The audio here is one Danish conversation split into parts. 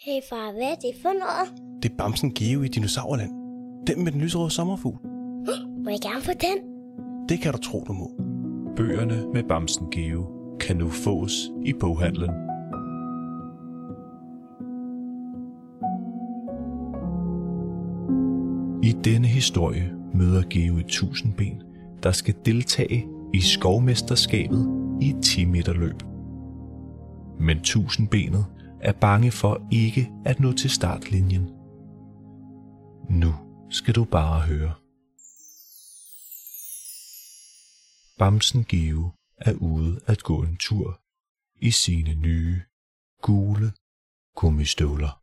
Hey far, hvad er det for noget? Det er bamsen Geo i Dinosaurland. Den med den lyserøde sommerfugl. Må jeg gerne få den? Det kan du tro, du må. Bøgerne med bamsen Geo kan nu fås i boghandlen. I denne historie møder Geo et tusindben, der skal deltage i skovmesterskabet i et 10 meter løb. Men tusindbenet er bange for ikke at nå til startlinjen. Nu skal du bare høre. Bamsen Geo er ude at gå en tur i sine nye, gule gummistøvler.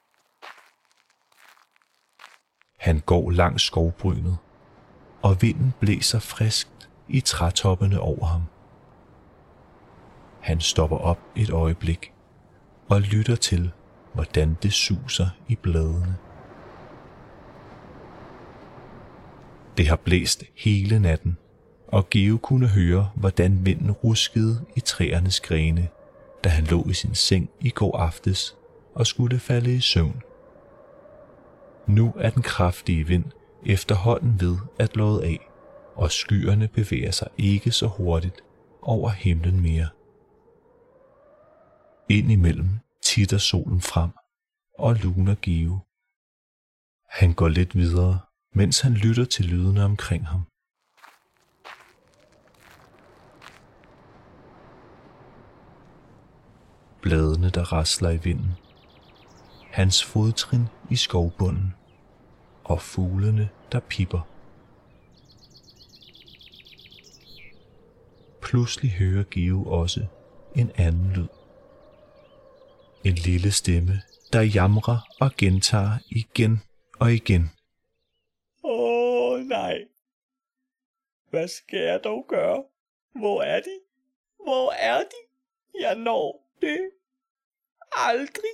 Han går langs skovbrynet, og vinden blæser friskt i trætoppene over ham. Han stopper op et øjeblik og lytter til, hvordan det suser i bladene. Det har blæst hele natten, og Geo kunne høre, hvordan vinden ruskede i træernes grene, da han lå i sin seng i går aftes og skulle falde i søvn. Nu er den kraftige vind efterhånden ved at lodde af, og skyerne bevæger sig ikke så hurtigt over himlen mere. Indimellem titter solen frem og luner Geo. Han går lidt videre, mens han lytter til lydene omkring ham. Bladene, der rasler i vinden. Hans fodtrin i skovbunden. Og fuglene, der pipper. Pludselig hører Geo også en anden lyd. En lille stemme, der jamrer og gentager igen og igen. Nej. Hvad skal jeg dog gøre? Hvor er de? Hvor er de? Jeg når det aldrig.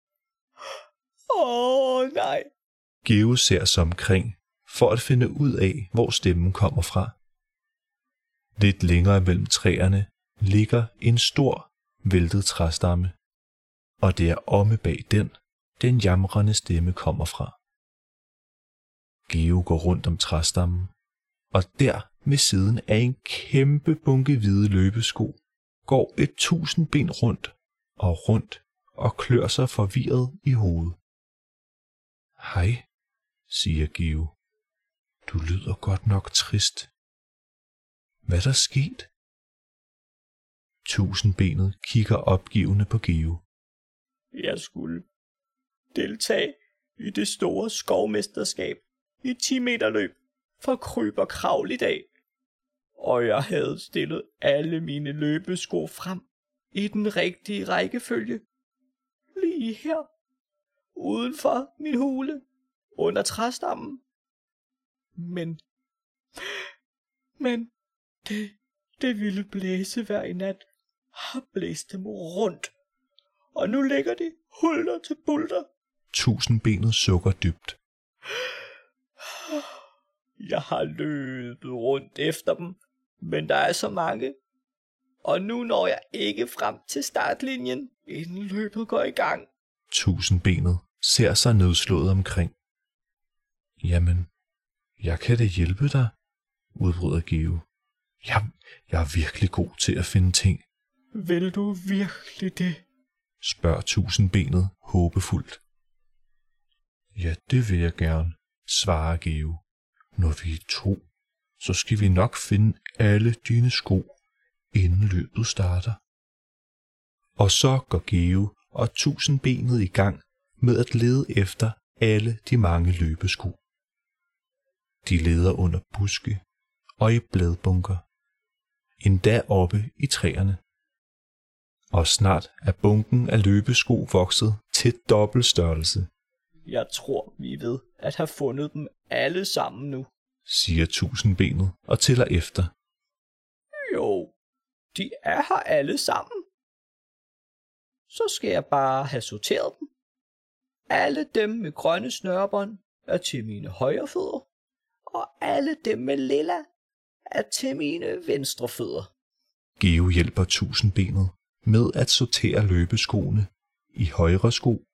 Nej. Geo ser sig omkring for at finde ud af, hvor stemmen kommer fra. Lidt længere mellem træerne ligger en stor, væltet træstamme, og det er omme bag den jamrende stemme kommer fra. Geo går rundt om træstammen, og der ved siden af en kæmpe bunke hvide løbesko går et tusindben rundt og klør sig forvirret i hovedet. Hej, siger Geo. Du lyder godt nok trist. Hvad er der sket? Tusindbenet kigger opgivende på Geo. Jeg skulle deltage i det store skovmesterskab i 10 meter løb for kryb og kravl i dag. Og jeg havde stillet alle mine løbesko frem i den rigtige rækkefølge. Lige her, uden for min hule, under træstammen. Men det ville blæse hver i nat, har blæst dem rundt. Og nu ligger de hulter til bulter. Tusindbenet sukker dybt. Jeg har løbet rundt efter dem, men der er så mange. Og nu når jeg ikke frem til startlinjen, inden løbet går i gang. Tusindbenet ser sig nedslået omkring. Jamen, jeg kan da hjælpe dig, udbryder Geo. Jeg er virkelig god til at finde ting. Vil du virkelig det? Spørger tusindbenet håbefuldt. Ja, det vil jeg gerne, svarer Geo. Når vi er 2, så skal vi nok finde alle dine sko, inden løbet starter. Og så går Geo og tusindbenet i gang med at lede efter alle de mange løbesko. De leder under buske og i bladbunker, endda oppe i træerne. Og snart er bunken af løbesko vokset til dobbelt størrelse. Jeg tror, vi ved at have fundet dem alle sammen nu, siger tusindbenet og tæller efter. Jo, de er her alle sammen. Så skal jeg bare have sorteret dem. Alle dem med grønne snørebånd er til mine højre fødder, og alle dem med lilla er til mine venstre fødder. Geo hjælper tusindbenet med at sortere løbeskoene i højre sko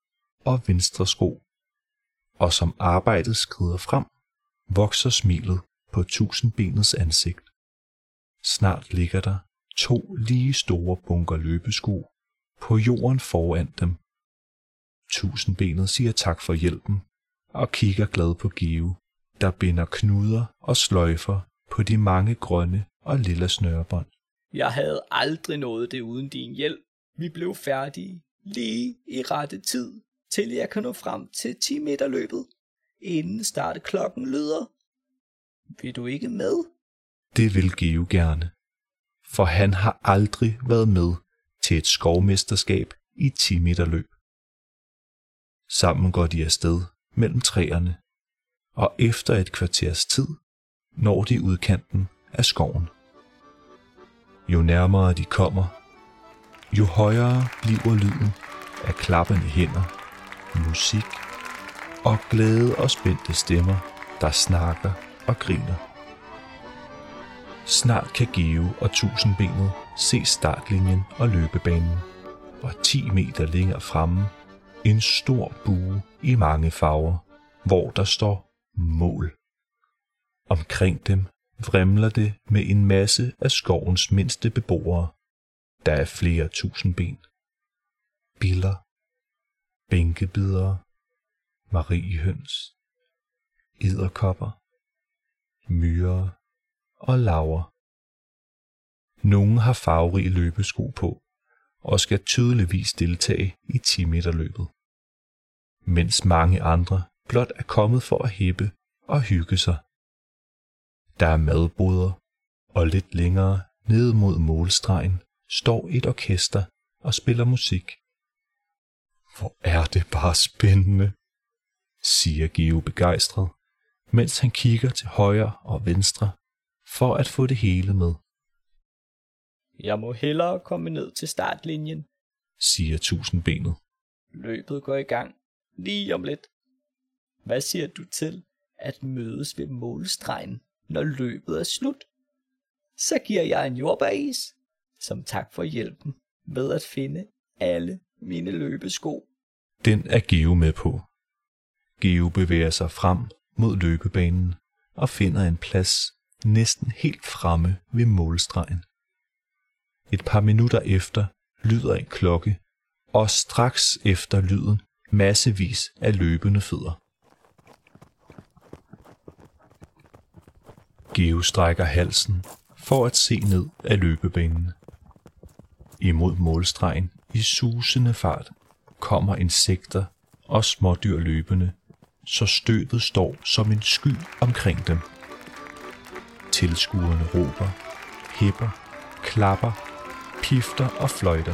og venstre sko, og som arbejdet skrider frem, vokser smilet på tusindbenets ansigt. Snart ligger der 2 lige store bunker løbesko på jorden foran dem. Tusindbenet siger tak for hjælpen og kigger glad på Geo, der binder knuder og sløjfer på de mange grønne og lilla snørebånd. Jeg havde aldrig nået det uden din hjælp. Vi blev færdige lige i rette tid, til jeg kan nå frem til 10 meter løbet, inden startklokken lyder. Vil du ikke med? Det vil Geo gerne, for han har aldrig været med til et skovmesterskab i 10 meter løb. Sammen går de afsted mellem træerne, og efter et kvarters tid når de udkanten af skoven. Jo nærmere de kommer, jo højere bliver lyden af klappende hænder, musik og glade og spændte stemmer, der snakker og griner. Snart kan Geo og tusindbenet se startlinjen og løbebanen, og 10 meter længere fremme en stor bue i mange farver, hvor der står mål. Omkring dem vrimler det med en masse af skovens mindste beboere. Der er flere tusindben. Biller, bænkebidere, mariehøns, edderkopper, myrer og laver. Nogle har farverige løbesko på og skal tydeligvis deltage i 10 meter løbet, mens mange andre blot er kommet for at hæppe og hygge sig. Der er madboder, og lidt længere nede mod målstregen står et orkester og spiller musik. Hvor er det bare spændende, siger Geo begejstret, mens han kigger til højre og venstre for at få det hele med. Jeg må hellere komme ned til startlinjen, siger tusindbenet. Løbet går i gang lige om lidt. Hvad siger du til at mødes ved målstregen, når løbet er slut? Så giver jeg en jordbæris, som tak for hjælpen med at finde alle mine løbesko. Den er Geo med på. Geo bevæger sig frem mod løbebanen og finder en plads næsten helt fremme ved målstregen. Et par minutter efter lyder en klokke, og straks efter lyden massevis af løbende fødder. Geo strækker halsen for at se ned af løbebanen. Imod målstregen i susende fart kommer insekter og smådyr løbende, så støvet står som en sky omkring dem. Tilskuerne råber, hepper, klapper, pifter og fløjter.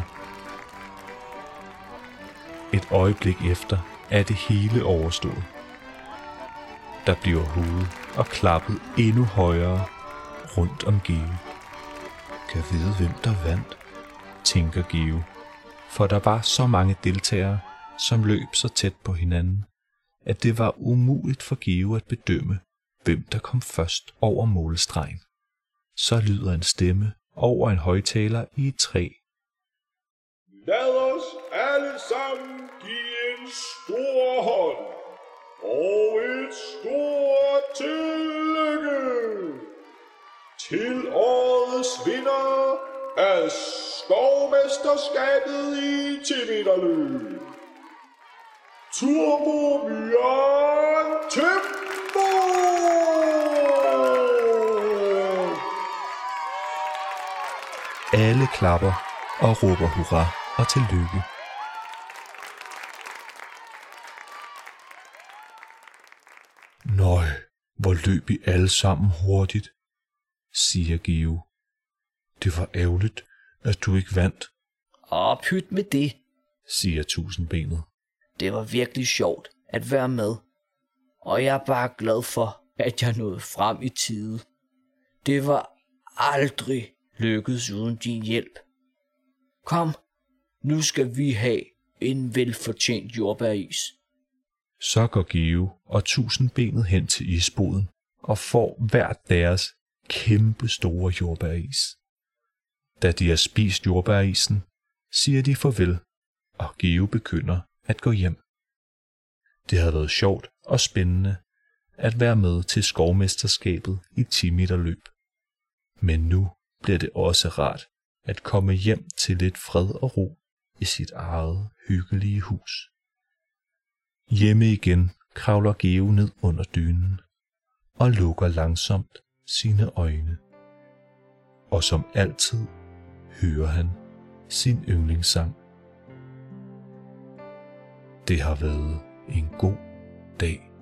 Et øjeblik efter er det hele overstået. Der bliver hovedet og klappet endnu højere rundt om Geo. Kan vide, hvem der vandt, tænker Geo, for der var så mange deltagere, som løb så tæt på hinanden, at det var umuligt for Geo at bedømme, hvem der kom først over målstregen. Så lyder en stemme over en højttaler i et træ. Lad os alle sammen give en stor hånd og et stort tillykke til årets vinder af skovmesterskabet i 10 meter løb. Turbomyren Timbo! Alle klapper og råber hurra og tillykke. Nøj, hvor løb I alle sammen hurtigt, siger Geo. Det var ærgerligt, at du ikke vandt. Pyt med det, siger tusindbenet. Det var virkelig sjovt at være med, og jeg er bare glad for, at jeg nåede frem i tide. Det var aldrig lykkedes uden din hjælp. Kom, nu skal vi have en velfortjent jordbæris. Så går Geo og tusindbenet hen til isboden og får hver deres kæmpe store jordbæris. Da de har spist jordbærisen, siger de farvel, og Geo begynder at gå hjem. Det havde været sjovt og spændende at være med til skovmesterskabet i 10 meter løb. Men nu bliver det også rart at komme hjem til lidt fred og ro i sit eget hyggelige hus. Hjemme igen kravler Geo ned under dynen og lukker langsomt sine øjne. Og som altid hører han sin yndlingssang. Det har været en god dag.